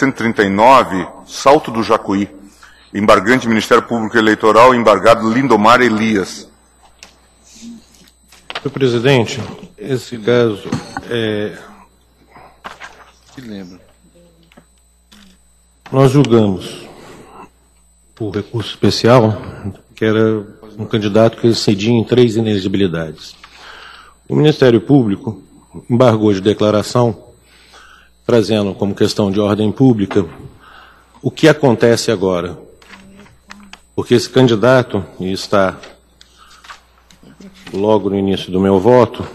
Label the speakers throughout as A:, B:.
A: 139, Salto do Jacuí. Embargante Ministério Público Eleitoral, embargado Lindomar Elias.
B: Senhor presidente, esse caso nós julgamos por recurso especial que era um candidato que excedia em 3 inelegibilidades. O Ministério Público embargou de declaração, trazendo como questão de ordem pública o que acontece agora. Porque esse candidato, e está logo no início do meu voto,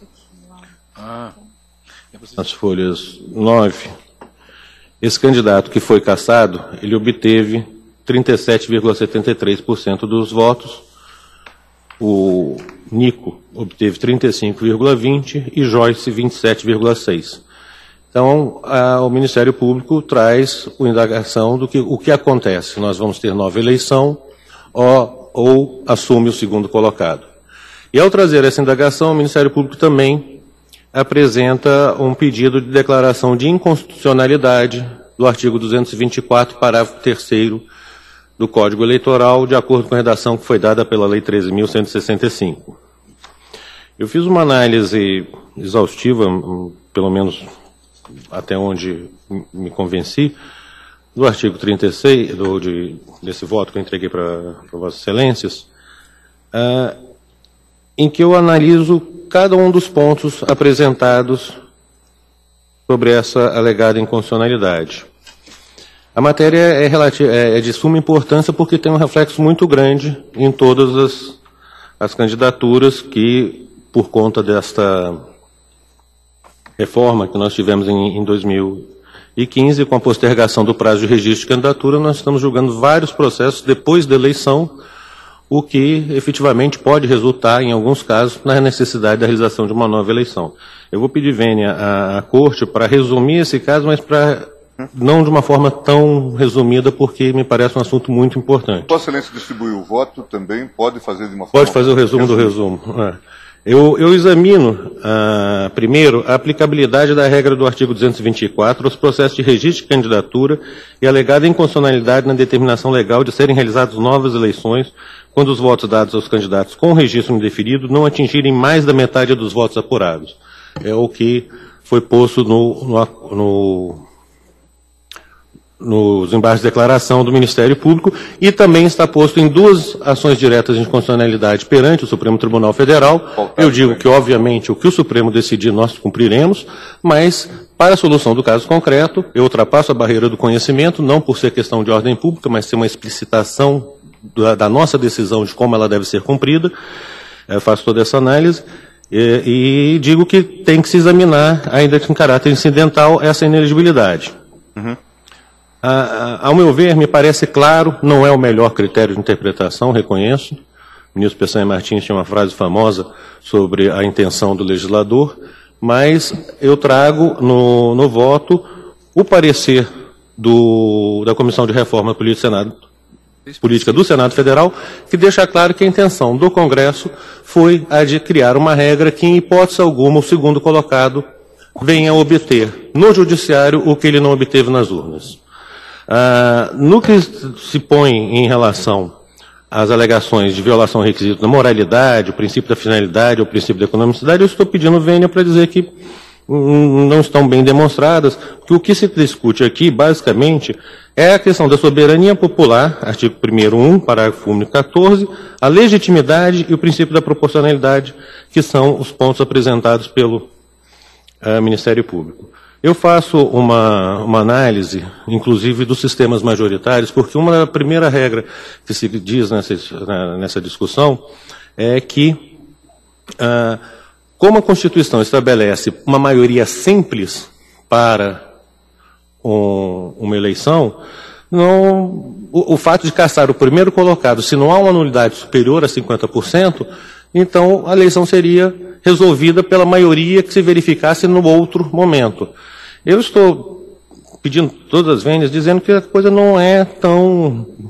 B: nas folhas 9, esse candidato que foi cassado, ele obteve 37,73% dos votos, o Nico obteve 35,20% e Joyce 27,6%. Então, o Ministério Público traz a indagação do que o que acontece. Nós vamos ter nova eleição ou assume o segundo colocado. E ao trazer essa indagação, o Ministério Público também apresenta um pedido de declaração de inconstitucionalidade do artigo 224, parágrafo 3º do Código Eleitoral, de acordo com a redação que foi dada pela Lei 13.165. Eu fiz uma análise exaustiva, pelo menos até onde me convenci, do artigo 36, desse voto que eu entreguei para Vossas Excelências, em que eu analiso cada um dos pontos apresentados sobre essa alegada inconstitucionalidade. A matéria é de suma importância porque tem um reflexo muito grande em todas as candidaturas que, por conta desta reforma que nós tivemos em 2015, com a postergação do prazo de registro de candidatura, nós estamos julgando vários processos depois da eleição, o que efetivamente pode resultar, em alguns casos, na necessidade da realização de uma nova eleição. Eu vou pedir vênia à Corte para resumir esse caso, mas não de uma forma tão resumida, porque me parece um assunto muito importante.
A: Vossa Excelência distribuiu o voto também, pode fazer de uma forma...
B: Pode fazer o resumo do resumo. Eu examino, primeiro, a aplicabilidade da regra do artigo 224 aos processos de registro de candidatura e alegada inconstitucionalidade na determinação legal de serem realizadas novas eleições quando os votos dados aos candidatos com registro indeferido não atingirem mais da metade dos votos apurados. É o que foi posto nos embargos de declaração do Ministério Público e também está posto em 2 ações diretas de inconstitucionalidade perante o Supremo Tribunal Federal. Eu digo que, obviamente, o que o Supremo decidir nós cumpriremos, mas, para a solução do caso concreto, eu ultrapasso a barreira do conhecimento, não por ser questão de ordem pública, mas ser uma explicitação da nossa decisão de como ela deve ser cumprida. Faço toda essa análise e digo que tem que se examinar, ainda que em caráter incidental, essa inelegibilidade. Ao meu ver, me parece claro, não é o melhor critério de interpretação, reconheço. O ministro Peçanha Martins tinha uma frase famosa sobre a intenção do legislador, mas eu trago no voto o parecer da Comissão de Reforma Política do Senado Federal, que deixa claro que a intenção do Congresso foi a de criar uma regra que, em hipótese alguma, o segundo colocado venha a obter no Judiciário o que ele não obteve nas urnas. No que se põe em relação às alegações de violação do requisito da moralidade, o princípio da finalidade, o princípio da economicidade, eu estou pedindo vênia para dizer que não estão bem demonstradas, que o que se discute aqui, basicamente, é a questão da soberania popular, artigo 1º 1, parágrafo único 14, a legitimidade e o princípio da proporcionalidade, que são os pontos apresentados pelo Ministério Público. Eu faço uma análise, inclusive, dos sistemas majoritários, porque uma primeira regra que se diz nessa discussão é que, como a Constituição estabelece uma maioria simples para uma eleição, o fato de cassar o primeiro colocado, se não há uma nulidade superior a 50%, então a eleição seria resolvida pela maioria que se verificasse no outro momento. Eu estou pedindo todas as vênias, dizendo que a coisa não é tão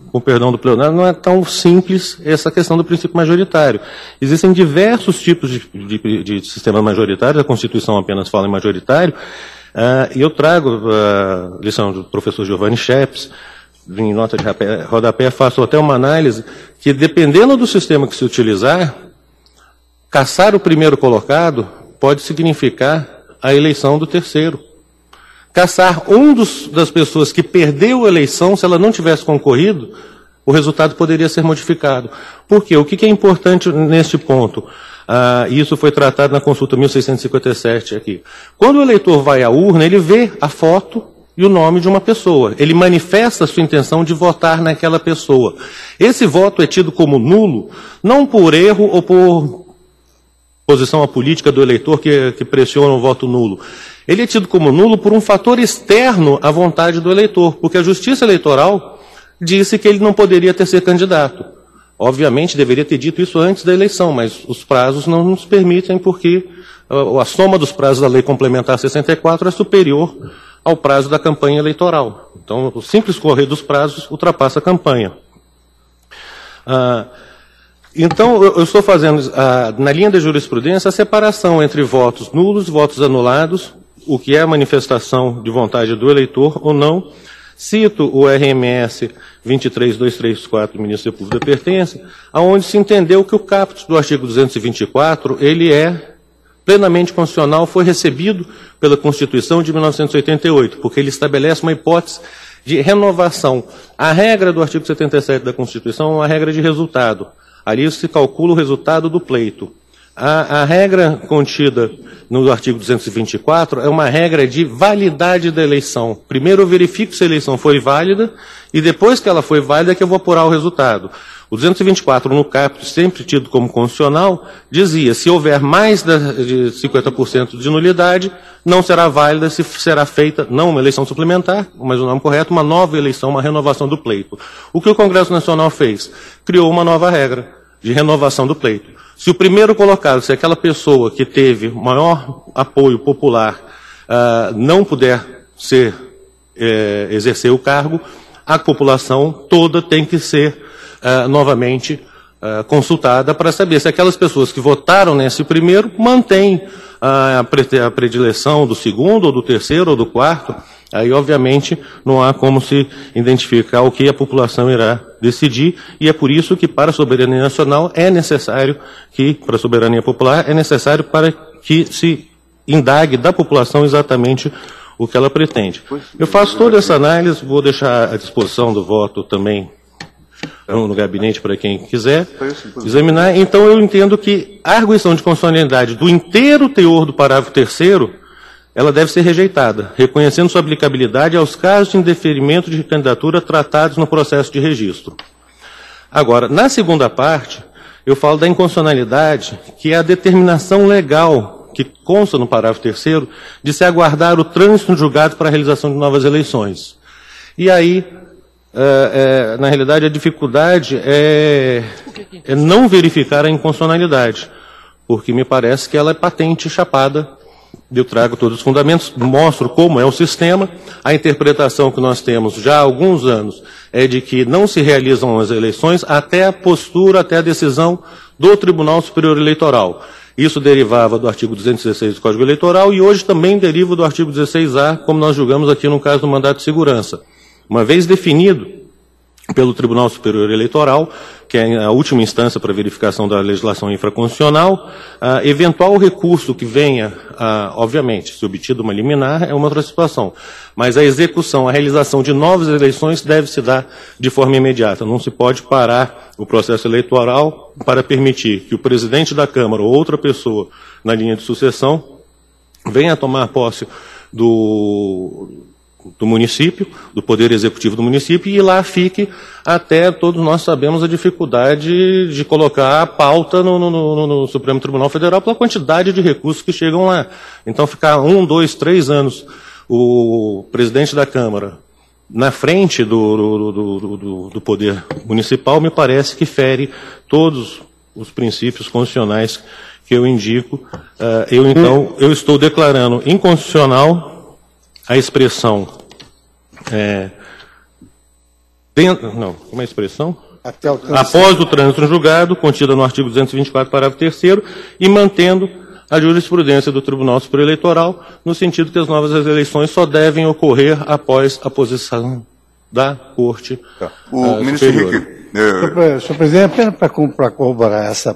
B: com perdão do plenário, não é tão simples essa questão do princípio majoritário. Existem diversos tipos de sistema majoritário, a Constituição apenas fala em majoritário, e eu trago a lição do professor Giovanni Scheps, em nota de rodapé, faço até uma análise que, dependendo do sistema que se utilizar, caçar o primeiro colocado pode significar a eleição do terceiro. Caçar das pessoas que perdeu a eleição, se ela não tivesse concorrido, o resultado poderia ser modificado. Por quê? O que é importante neste ponto? Isso foi tratado na consulta 1657 aqui. Quando o eleitor vai à urna, ele vê a foto e o nome de uma pessoa. Ele manifesta a sua intenção de votar naquela pessoa. Esse voto é tido como nulo, não por erro ou por posição apolítica do eleitor que pressiona o voto nulo. Ele é tido como nulo por um fator externo à vontade do eleitor, porque a Justiça Eleitoral disse que ele não poderia ter sido candidato. Obviamente, deveria ter dito isso antes da eleição, mas os prazos não nos permitem, porque a soma dos prazos da Lei Complementar 64 é superior ao prazo da campanha eleitoral. Então, o simples correr dos prazos ultrapassa a campanha. Então, eu estou fazendo, na linha da jurisprudência, a separação entre votos nulos e votos anulados, o que é a manifestação de vontade do eleitor ou não. Cito o RMS 23234 do Ministério Público da Pertença, aonde se entendeu que o caput do artigo 224, ele é plenamente constitucional, foi recebido pela Constituição de 1988, porque ele estabelece uma hipótese de renovação. A regra do artigo 77 da Constituição é uma regra de resultado. Ali se calcula o resultado do pleito. A regra contida no artigo 224 é uma regra de validade da eleição. Primeiro eu verifico se a eleição foi válida e depois que ela foi válida é que eu vou apurar o resultado. O 224 no caput, sempre tido como constitucional, dizia se houver mais de 50% de nulidade, não será válida se será feita, não uma eleição suplementar, mas o nome correto, uma nova eleição, uma renovação do pleito. O que o Congresso Nacional fez? Criou uma nova regra de renovação do pleito. Se o primeiro colocado, se aquela pessoa que teve maior apoio popular não puder exercer o cargo, a população toda tem que ser novamente consultada para saber se aquelas pessoas que votaram nesse primeiro mantêm a predileção do segundo, ou do terceiro, ou do quarto. Aí, obviamente, não há como se identificar o que a população irá decidir, e é por isso que, para a soberania nacional, é necessário que, para a soberania popular, é necessário para que se indague da população exatamente o que ela pretende. Eu faço toda essa análise, vou deixar à disposição do voto também no gabinete para quem quiser examinar. Então, eu entendo que a arguição de constitucionalidade do inteiro teor do parágrafo 3º, ela deve ser rejeitada, reconhecendo sua aplicabilidade aos casos de indeferimento de candidatura tratados no processo de registro. Agora, na segunda parte, eu falo da inconstitucionalidade, que é a determinação legal que consta no parágrafo 3º de se aguardar o trânsito julgado para a realização de novas eleições. E aí, na realidade, a dificuldade é não verificar a inconstitucionalidade, porque me parece que ela é patente e chapada. Eu trago todos os fundamentos, mostro como é o sistema. A interpretação que nós temos já há alguns anos é de que não se realizam as eleições até a postura, até a decisão do Tribunal Superior Eleitoral. Isso derivava do artigo 216 do Código Eleitoral e hoje também deriva do artigo 16A, como nós julgamos aqui no caso do mandato de segurança. Uma vez definido pelo Tribunal Superior Eleitoral, que é a última instância para verificação da legislação infraconstitucional, eventual recurso que venha, obviamente, se obtido uma liminar, é uma outra situação. Mas a execução, a realização de novas eleições deve se dar de forma imediata. Não se pode parar o processo eleitoral para permitir que o presidente da Câmara ou outra pessoa na linha de sucessão venha a tomar posse do município, do poder executivo do município, e lá fique até, todos nós sabemos, a dificuldade de colocar a pauta no Supremo Tribunal Federal pela quantidade de recursos que chegam lá. Então, ficar 1, 2, 3 anos o presidente da Câmara na frente do poder municipal, me parece que fere todos os princípios constitucionais que eu indico. Eu estou declarando inconstitucional a expressão Não, uma expressão?
C: Até o
B: Após o trânsito em julgado, contida no artigo 224, parágrafo 3º, e mantendo a jurisprudência do Tribunal Superior Eleitoral, no sentido que as novas eleições só devem ocorrer após a posição da Corte
A: O ministro
B: Superior.
A: Henrique,
C: Senhor presidente, apenas para corroborar essa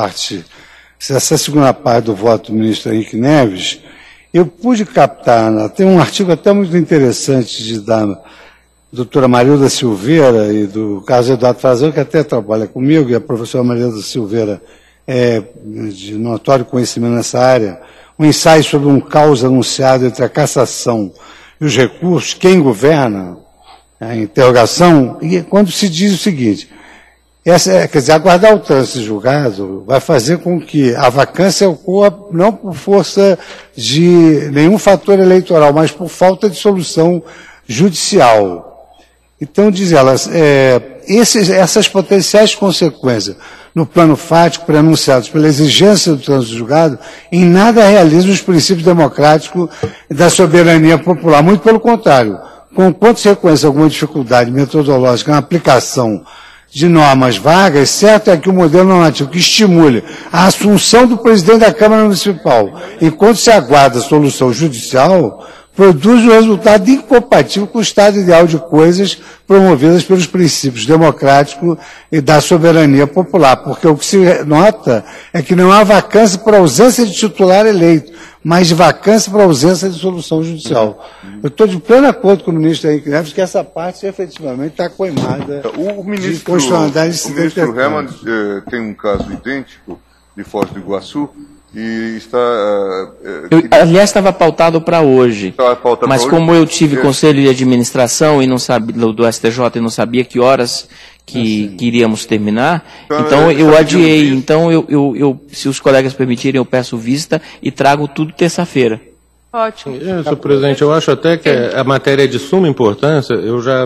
C: segunda parte do voto do ministro Henrique Neves, eu pude captar, tem um artigo até muito interessante da doutora Marilda Silveira e do Carlos Eduardo Frazão, que até trabalha comigo, e a professora Marilda Silveira é de notório conhecimento nessa área, um ensaio sobre um caos anunciado entre a cassação e os recursos, quem governa, a interrogação, e quando se diz o seguinte, quer dizer, aguardar o trânsito julgado vai fazer com que a vacância ocorra não por força de nenhum fator eleitoral, mas por falta de solução judicial. Então, diz elas, essas potenciais consequências no plano fático preanunciados pela exigência do trânsito julgado, em nada realizam os princípios democráticos da soberania popular. Muito pelo contrário, conquanto se reconhece alguma dificuldade metodológica na aplicação de normas vagas, certo é que o modelo normativo que estimule a assunção do presidente da Câmara Municipal, enquanto se aguarda a solução judicial, produz um resultado incompatível com o estado ideal de coisas promovidas pelos princípios democráticos e da soberania popular, porque o que se nota é que não há vacância por ausência de titular eleito, mas de vacância por ausência de solução judicial. Eu estou de pleno acordo com o ministro Henrique Neves que essa parte efetivamente está coimada de constitucionalidade.
A: O ministro Hermann tem um caso idêntico de Foz do Iguaçu, e está...
D: aliás, estava pautado para hoje, mas como eu tive conselho de administração e não sabia, do STJ e não sabia que horas que iríamos terminar, então eu adiei. Então, se os colegas permitirem, eu peço vista e trago tudo terça-feira.
E: Ótimo.
B: Senhor presidente, eu acho até que a matéria é de suma importância, eu já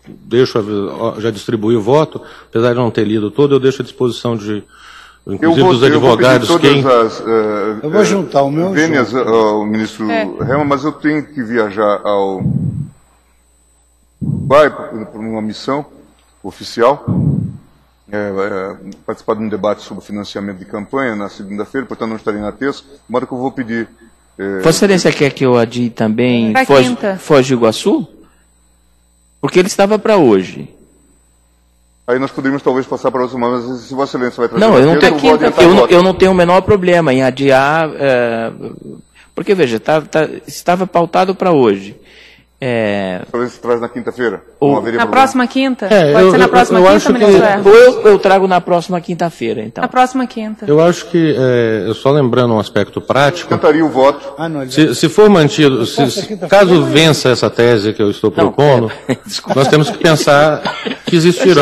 B: distribuí o voto, apesar de não ter lido todo, eu deixo à disposição inclusive dos advogados.
C: Eu vou juntar o meu.
A: Vênias ao ministro Hermann, mas eu tenho que viajar por uma missão oficial, participar de um debate sobre financiamento de campanha na segunda-feira, portanto não estarei na terça, de modo que eu vou pedir...
D: Vossa Excelência quer que eu adie também Foz do Iguaçu? Porque ele estava para hoje.
A: Aí nós poderíamos talvez passar para outros, mas se Vossa Excelência vai trazer...
D: Não, eu não tenho o menor problema em adiar, porque veja, estava pautado para hoje.
A: Talvez se traz na quinta-feira.
E: Na próxima quinta? Pode ser na próxima quinta, ministro Hermann?
D: Ou eu trago na próxima quinta-feira, então.
E: Na próxima quinta.
B: Eu acho que, só lembrando um aspecto prático...
A: Tentaria o voto.
B: Se for mantido, caso vença essa tese que eu estou propondo, nós temos que pensar que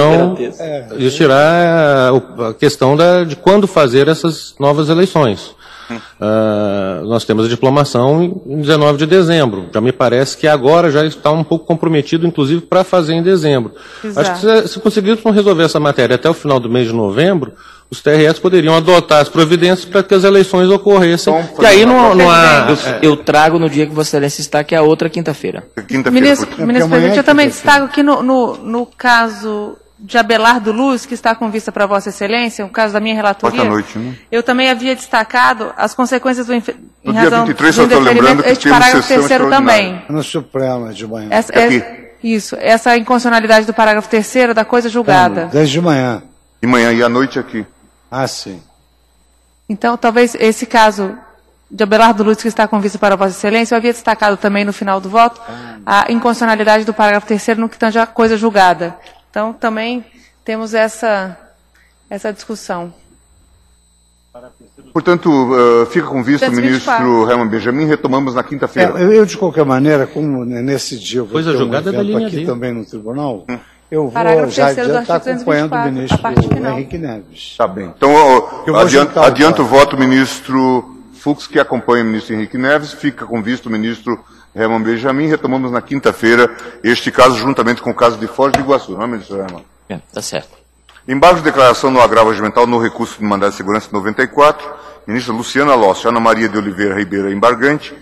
B: existirá a questão de quando fazer essas novas eleições. Nós temos a diplomação em 19 de dezembro. Já me parece que agora já está um pouco comprometido, inclusive, para fazer em dezembro.
E: Exato.
B: Acho que se conseguirmos resolver essa matéria até o final do mês de novembro, os TRS poderiam adotar as providências para que as eleições ocorressem. E aí não há...
D: Eu trago no dia que Vossa Excelência está, que é a outra quinta-feira.
E: Ministro Presidente, eu também destaco aqui no caso de Abelardo Luz, que está com vista para Vossa Excelência, o caso da minha relatoria, eu também havia destacado as consequências em razão do indeferimento, este parágrafo 3º também.
C: No Supremo, de manhã.
E: Essa inconstitucionalidade do parágrafo 3º da coisa julgada.
C: Desde de manhã.
A: De manhã e à noite aqui.
C: Sim.
E: Então, talvez esse caso de Abelardo Luz, que está com vista para Vossa Excelência, eu havia destacado também no final do voto a inconstitucionalidade do parágrafo 3º no que tange a coisa julgada. Então, também temos essa discussão.
A: Portanto, fica com vista o ministro Hermann Benjamin, retomamos na quinta-feira.
C: Eu, de qualquer maneira, como nesse dia eu vou ter um evento aqui também no tribunal, eu vou já estar acompanhando o ministro Henrique Neves.
A: Tá bem. Então, adianta o voto, ministro Fux, que acompanha o ministro Henrique Neves, fica com vista o ministro Hermann Benjamin, retomamos na quinta-feira este caso, juntamente com o caso de Foz do Iguaçu, não é, ministro Hermann?
D: Tá certo.
A: Embargo de declaração no agravo regimental no recurso de mandado de segurança 94, ministra Luciana Lossi, Ana Maria de Oliveira Ribeiro embargante,